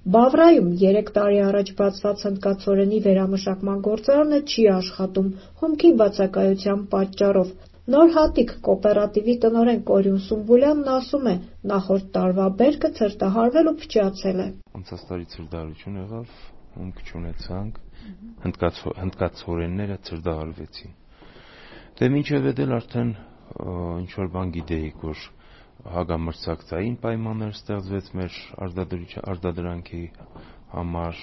Բավրայում 3 տարի առաջ բացված հնդկացորենի վերամշակման գործարանը չի աշխատում հումքի բացակայության պատճառով։ Նոր հատիկ կոոպերատիվի տնօրեն Կորյուն Սումբուլյանն ասում է, նախորդ տարվա բերքը ցրտահարվել ու փչացել է։ Անցած տարի ցրտահարություն եղավ, հումք չունեցանք, հնդկացորենները ցրտահարվեցին։ Դե մինչև էլ արդեն ինչ որ բան գիտեիք, որ հագամրցակցային պայմաններ ստեղծվեց մեր արտադրանքի համար,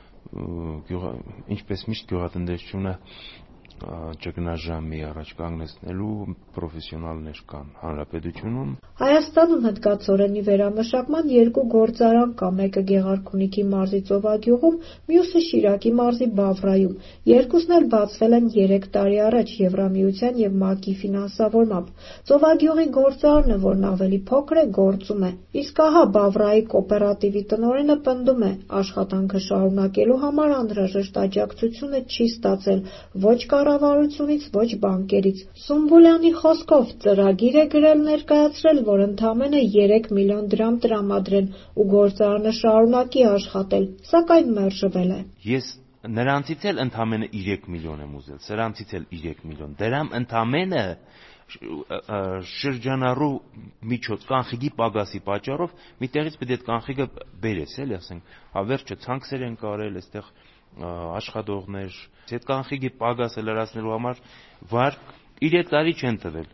ինչպես միշտ գյուղատնտեսությունը ճգնաժամի առաջ կանգնեցնելու պրոֆեսիոնալներ կան հանրապետությունում։ Հայաստանում հնդկացորենի վերամշակման 2 գործարան կա, մեկը Գեղարքունիքի մարզի Ծովագյուղում, մյուսը Շիրակի մարզի Բավրայում։ Երկուսն էլ բացվել են 3 տարի առաջ Եվրամիության և ՄԱԿ-ի ֆինանսավորմամբ։ Ծովագյուղի գործարանը, որն ավելի փոքր է, գործում է, իսկ ահա Բավրայի կոոպերատիվի տնօրենը պնդում է, աշխատանքը շարունակելու համար անհրաժեշտ աջակցությունը չի ստացել ոչ կառավարությունից, ոչ բանկերից։ Սումբուլյանի խոսքով ծրագիր է գրել ներկայացրել, որ ընդամենը 3 միլիոն դրամ տրամադրեն ու գործարանը շարունակի աշխատել, սակայն մերժվել է։ Ես նրանցից էլ ընդամենը 3 միլիոն եմ ուզել, սրանցից էլ 3 միլիոն դրամ ընդամենը շրջանառու միջոց կանխիկի պակասի պատճառով մի տեղից պետք է կանխիկը բերես, էլի ասենք, վերջը ցանքսեր են կարել, այստեղ աշխատողներ, այդ կանխիկի պակասը լրացնելու համար վարկ 3 տարի չեն տվել,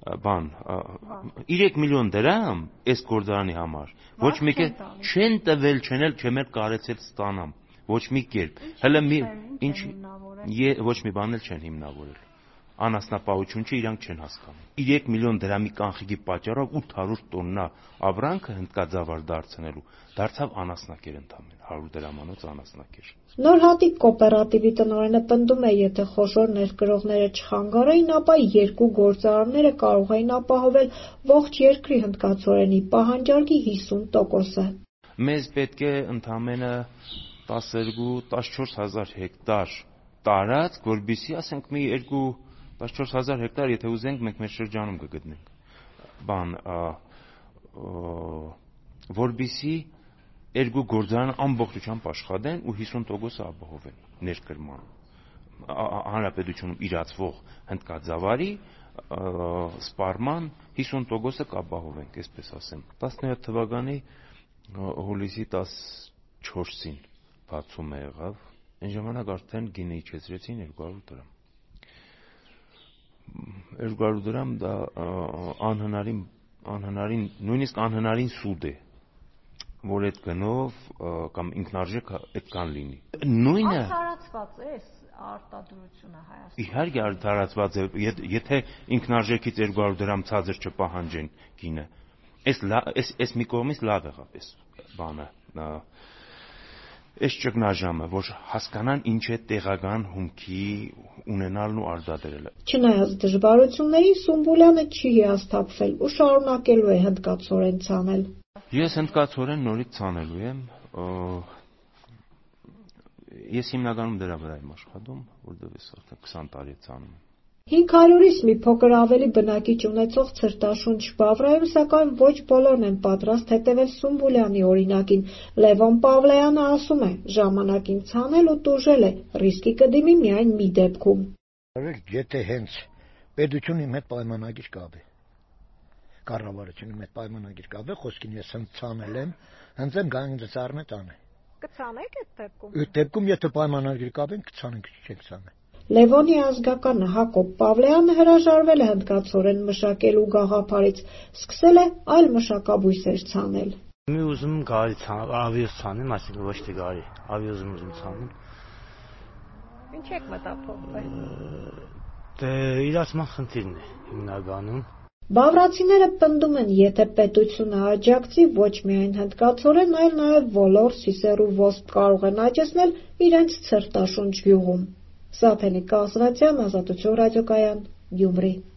3 միլիոն դրամ այս գործարանի համար ոչ մեկը չեն տվել, չեմ էլ կարեցել ստանամ, ոչ մի կերպ, հələ ոչ մի բան էլ չեն հիմնավորել, անասնապահություն չի, իրանք չեն հասկանում։ 3 միլիոն դրամի կանխիկի պատճառով 800 տոննա ավրանքը հնդկաձավար դարձնելու դարձավ անասնակեր ընդամենը, 100 դրամանոց անասնակեր։ Նոր հատիկ կոոպերատիվի տնօրենը պնդում է, եթե խոշոր ներկրողները չխանգարեին, ապա 2 գործարանները կարող էին ապահովել ողջ երկրի հնդկացորենի պահանջարկի 50%-ը։ Մեզ պետք է ընդամենը 12-14 հազար հեկտար տարածք, որպեսզի ասենք մի 14 հազար հեկտար, եթե ուզենք, մենք մեր շրջանում կգտնենք, որպեսզի 2 գործարանը ամբողջությամբ աշխատեն ու 50%-ը ապահովեն ներկրման, հանրապետությունում իրացվող հնդկաձավարի սպառման 50%-ը կապահովենք, այսպես ասեմ։ 17 թվականի հուլիսի 14-ին բացումը եղավ, այն ժամանակ արդեն գինը իջեցրեցին 200 դրամ։ 200 դրամ դա անհնարին, նույնիսկ անհնարին սուտ է, որ այդ գնով կամ ինքնարժեք այդքան լինի։ Նույնը տարածված է արտադրությունը Հայաստանում։ Իհարկե տարածված է, եթե ինքնարժեքից 200 դրամ ցածր չպահանջեն գինը։ Այս մի կողմից լավ եղավ այս բանը։ Այս ճգնաժամը, որ հասկանան ինչ է տեղական հումքի ունենալն ու արտադրելը։ Չնայած դժվարություններին, Սումբուլյանը չի հիասթափվել ու շարունակելու է հնդկացորեն ցանել։ Ես հնդկացորեն նորից ցանելու եմ, ես հիմնականում դրա վրա եմ աշխատում, որտեղ ես արդեն 20 տարի ցանում եմ։ 500-ից մի փոքր ավելի բնակիչ ունեցող ցրտաշունչ Բավրայում, սակայն ոչ բոլորն են պատրաստ հետևել Սումբուլյանի օրինակին։ Լևոն Պավլեյանը ասում է, ժամանակին ցանել ու տուժել է, ռիսկի կդիմի միայն մի դեպքում։ Եթե հենց պետությունի հետ պայմանագիր կապ է, կառավարությունի հետ պայմանագիր կապ է, խոսքին ես հենց ցանել եմ, հենց եմ գային ծառն է տանը։ Կցանեք այդ դեպքում։ Այդ դեպքում եթե պայմանագիր կապ են, կցանենք, չենք ցանել։ Լևոնի ազգականը Հակոբ Պավլեյանը հրաժարվել է հնդկացորեն մշակելու գաղափարից, սկսել է այլ մշակաբույսեր ցանել։ Մի ուզում գարի ավիոս ցանեմ, այսինքն ոչ թե գարի, ավիոս ուզում ցանեմ։ Ինչ եք մտափոխվել։ Դե իրացման խնդիրն է հիմնականում։ Բավրացիները պնդում են, եթե պետությունը աջակցի ոչ միայն հնդկացորեն, այլ նաև ոլոր, սիսեռ ու ոսպ կարող են աճեցնել իրենց ցրտաշունչ գյուղում։ Սաթենիկ Կասրացյան, Ազատություն ռադիոկայան, Գյումրի։